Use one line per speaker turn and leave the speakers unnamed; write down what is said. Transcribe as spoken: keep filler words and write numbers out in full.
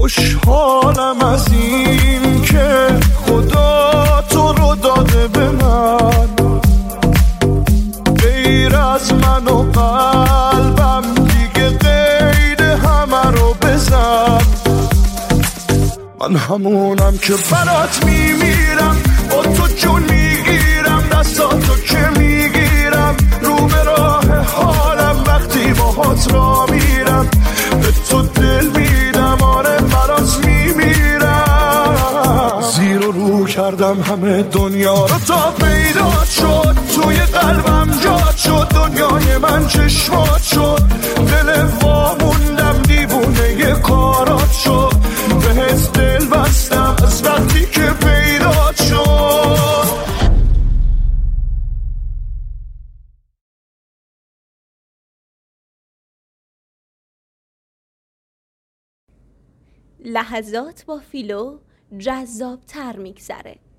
خوشحالم از این که خدا تو رو داده به من، غیر از من و قلبم دیگه غیر همه رو بزن. من همونم که برات میمیرم، با تو جون میگیرم، دستاتو که میگیرم، رو به راه حالم وقتی باهات را میرم، به تو دل میدم، آره برات میمیرم. زیر و رو کردم همه دنیا رو تا پیدا شد، توی قلبم جات شد، دنیای من چشمات شد، دل واموندم دیوونه کارات شد، بهت دل بستم از وقتی که پیدا شد.
لحظات با فیلو جذاب تر میگذره.